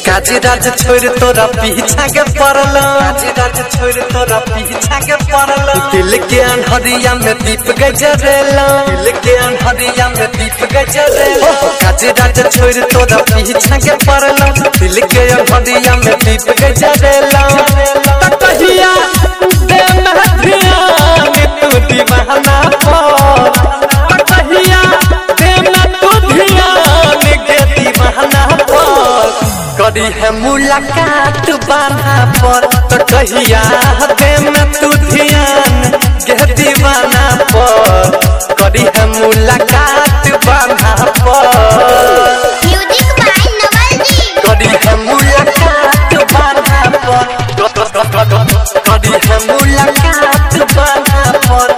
काजी राज छोड़ तोरा पीछा के पड़ल, काजी राज छोड़ तोरा पीछा के पड़ल। दिल के अनहरिया में दीप गजरेला, दिल के अनहरिया में दीप गजरेला। काजी राज छोड़ तोरा पीछा के पड़ल, दिल के अनहरिया में दीप गजरेला। कहिया दे महधिया में तू दीवाना पर, कहिया दे में तू ध्यान के दीवाना पर। करी है मुलाकात बाधा पर, तो कहिया दे में तू ध्यान के दीवाना पर। करी है मुलाकात बाधा पर, करी है मुलाकात बाधा पर, करी है मुलाकात बाधा पर।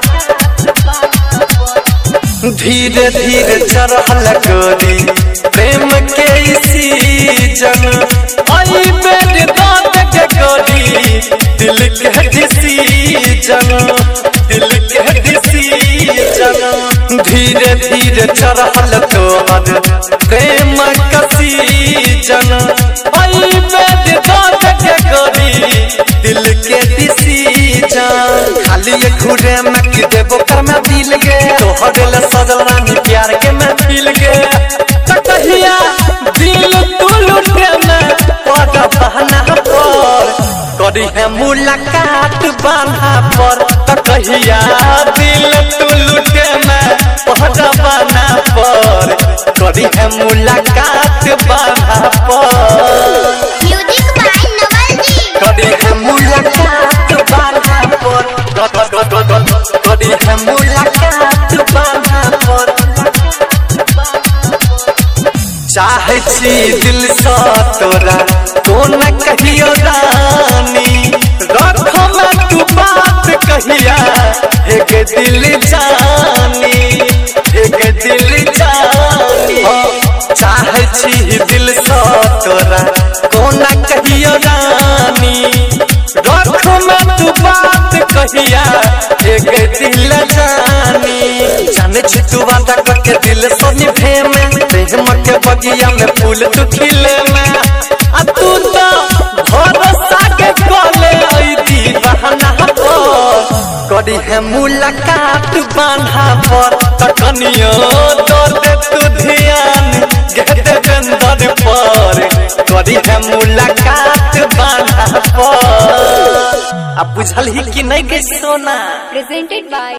धीरे धीरे चढ़ल गोरी प्रेम के सीजन, आई बेर दाद के गोरी दिल के डिसीजन, दिल के डिसीजन। धीरे धीरे चढ़ल तोहर प्रेम का सीजन, आई बेर दाद के गोरी दिल के डिसीजन। खाली एक घूरे में कि देवो कर में दिल गे, तोहरे ले सजल रानी प्यार के मैं दिल गे। कहिया दिल तू लुटे में पड़ बहना पर, करी है मुलाकात बांधा पर। कहिया दिल तू लुटे में पड़ बहना पर, करी है मुलाकात बांधा पर, करी है मुलाकात बांधा पर, करी है मुलाकात बांधा पर। चाहे छी दिल सा तोरा तो न कहियो रानी, रखो मैं तू बात कहिया एक दिल जानी, एक दिल जानी। चाहे छी दिल सा तोरा तो न कहियो रानी, रखो मैं तू बात कहिया एक दिल जानी। जाने छी तू वादा करके दिल सोनी भेम प्रेम के बगिया में फूल तू खिले में, आ तू तो भरोसा के कोले आई दीवाना पर। करी है मुलाकात बांधा पर, कनियो दो दे तू ध्यान गे देवेंद्र पर। करी है मुलाकात बांधा पर। अब बुझल ही कि नहीं गे सोना। Presented by